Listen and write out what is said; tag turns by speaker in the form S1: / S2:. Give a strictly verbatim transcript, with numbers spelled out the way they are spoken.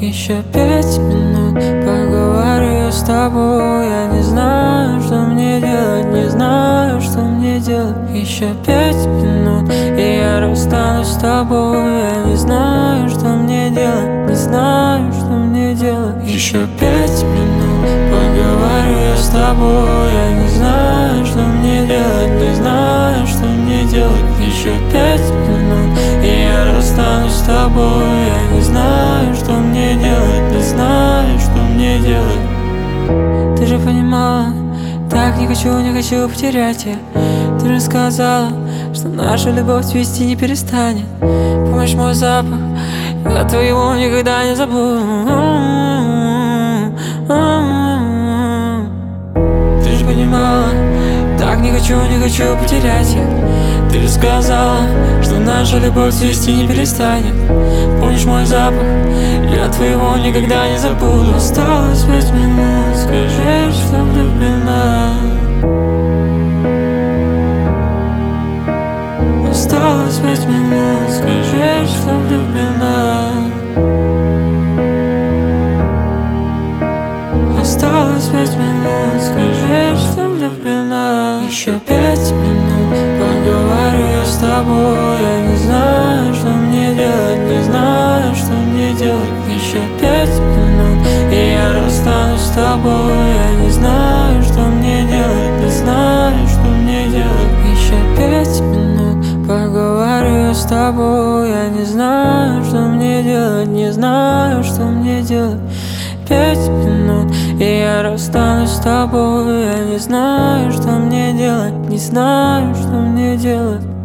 S1: Еще пять минут поговорю с тобой. Я не знаю, что мне делать, не знаю, что мне делать. Еще пять минут, и я расстанусь с тобой. Я не знаю, что мне делать, не знаю, что мне делать. Еще пять минут поговорю я с тобой. Я не знаю, что мне делать, не знаю, что мне делать. Еще пять минут, и я расстанусь с тобой. Я не знаю, что мне делать, не знаю, что мне делать. Ты же понимала, так не хочу, не хочу потерять тебя. Ты же сказала, что наша любовь цвести не перестанет. Помнишь мой запах, я твоего никогда не забуду. Ты же понимала, так не хочу, не хочу потерять я. Ты же сказала, что наша любовь цвести не перестанет. Помнишь мой запах, я твоего никогда не забуду. Осталось пять минут, скажи, что влюблена. Осталось пять минут, скажи, что влюблена. Осталось пять минут, скажи, что влюблена. Еще пять минут поговорю я с тобой. Я не знаю, что мне делать, не знаю, что мне делать. Еще пять минут, и я расстанусь с тобой. Я не знаю, что мне делать, не знаю, что мне делать. Еще пять минут поговорю я с тобой. Я не знаю, что мне делать, не знаю, что мне делать. Пять минут, и я расстанусь с тобой. Я не знаю, что мне делать, не знаю, что мне делать.